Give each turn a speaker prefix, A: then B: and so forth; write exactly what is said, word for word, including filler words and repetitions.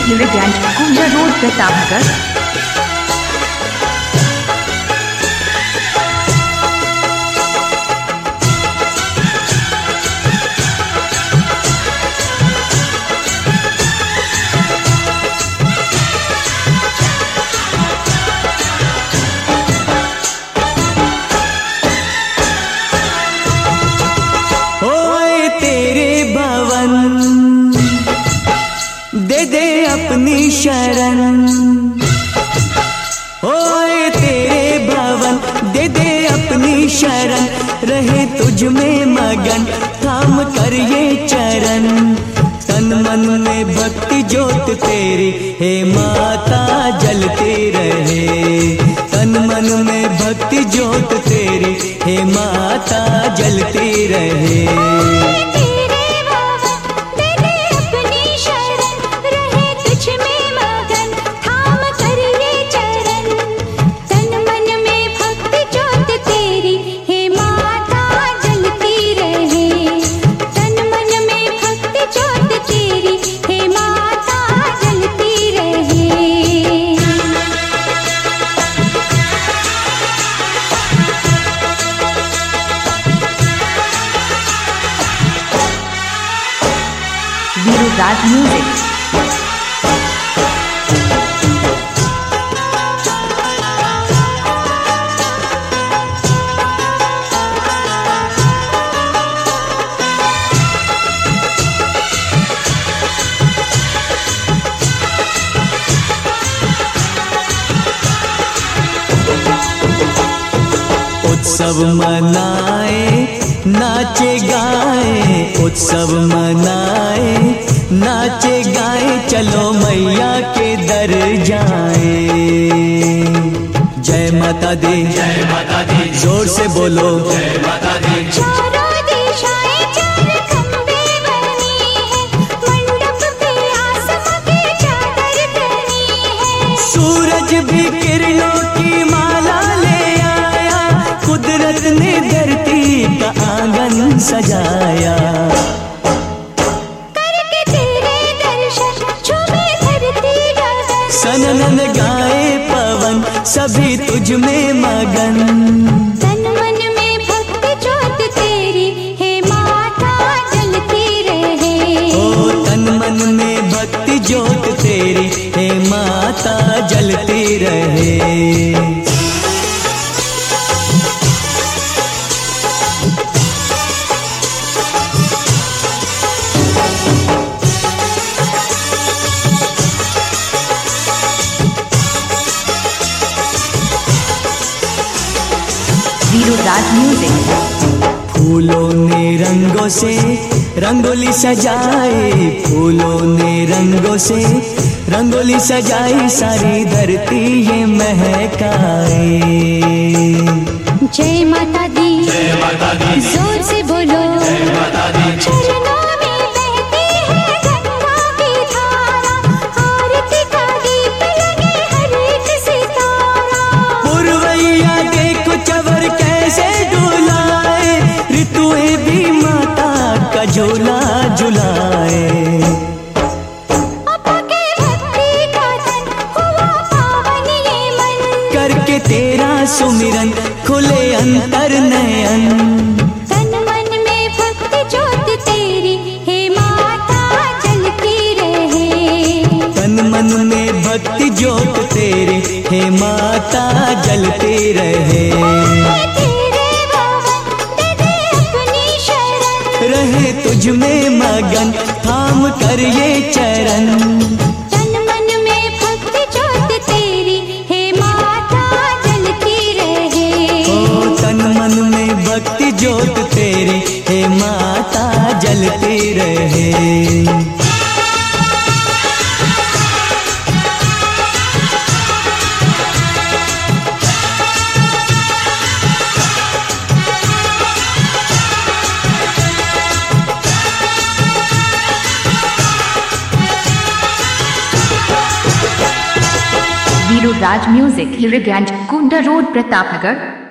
A: Hilligant, Kunja Road, Pratapnagar.
B: दे दे अपनी शरण, ओए तेरे भवन दे दे अपनी शरण, रहे तुझ में मगन थाम कर ये चरण। तन मन में भक्ति ज्योत तेरी हे माता जलती रहे, तन मन में भक्ति ज्योत तेरी हे माता जलती रहे।
A: Raj Music. उत्सव मनाए नाचे गाए, उत्सव मनाए नाचे गाए, चलो मैया के दर जाए। जय माता दी, जय माता दी, जोर से बोलो जय माता दी। चारों दिशाएं चार खंबे बनी है, मंडप पे आसमां की चादर तनी है। सूरज भी किरणों की माला ले आया, कुदरत ने धरती का आंगन सजाया। सनन गाए पवन सभी तुझ में मगन, तन मन में भक्ति ज्योत तेरी हे माता जलती रहे। ओ तन मन में भक्ति ज्योत तेरी हे माता जलती रहे। Raj Music.
B: फूलों ने रंगों से रंगोली सजाए, फूलों ने रंगों से रंगोली सजाई, सारी धरती ये महकाए।
C: जय माता दी, जय माता दी, जोर से बोलो जय माता दी। चरणों में बहती है गंगा की धारा, आरती का दीप लगे हर एक सितारा।
B: पुरवैया देखो चवर कैसे डुलाए, ऋतुएं भी माता का झूला झुलाए। करके तेरा सुमिरन खुले अंतर नयन,
C: तन मन में भक्ति ज्योत तेरी हे माता जलती रहे।
B: तन मन में भक्ति ज्योत तेरी हे माता जलती रहे।
C: तेरे भवन दे दे अपनी शरण,
B: रहे तुझ में मगन थाम कर ये चरण। भक्ति ज्योत तेरी हे माता जलती रहे।
A: Raj Music, Hilligant, Kunja Road, Pratapnagar.